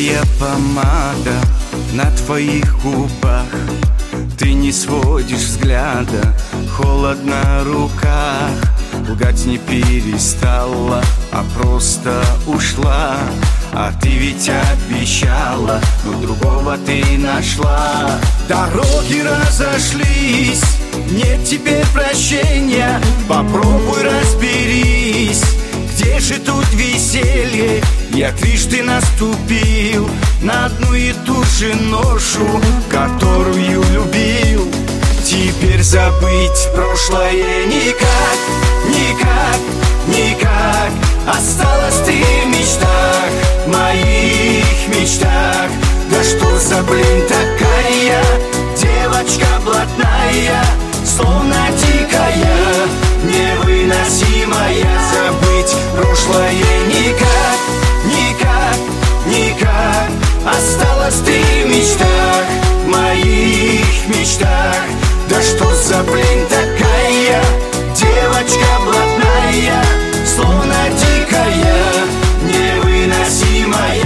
Твоя помада на твоих губах, ты не сводишь взгляда, холодно в руках. Лгать не перестала, а просто ушла. А ты ведь обещала, но другого ты нашла. Дороги разошлись, нет теперь прощения. Попробуй разберись, где же тут веселье? Я трижды наступил на одну и ту же ношу, которую любил. Теперь забыть прошлое никак, никак, никак. Осталась ты в мечтах, моих мечтах. Да что за блин такая, девочка блатная, словно дикая, невыносимая. Забыть прошлое никак, никак, никак. Осталась ты в мечтах, моих мечтах. Да что за блин такая, девочка блатная, словно дикая, невыносимая.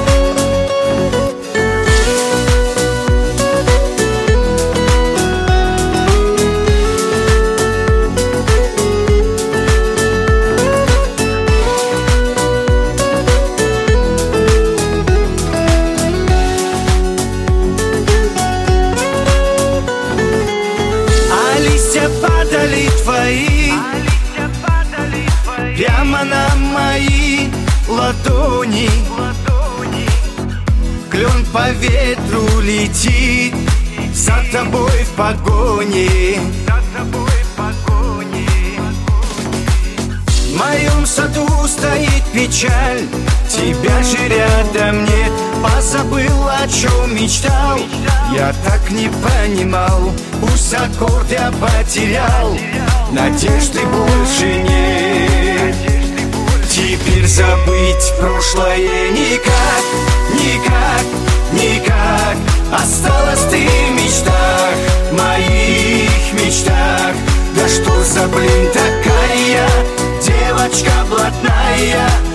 Падали твои, прямо на мои ладони. Клен по ветру летит, за тобой в погоне. В моем саду стоит печаль, тебя же рядом нет. Позабыл, о чем мечтал, я так не понимал. Пусть аккорд я потерял, надежды больше нет. Теперь забыть прошлое никак, никак, никак. Осталась ты в мечтах, моих мечтах. Да что за блин такая, девочка блатная,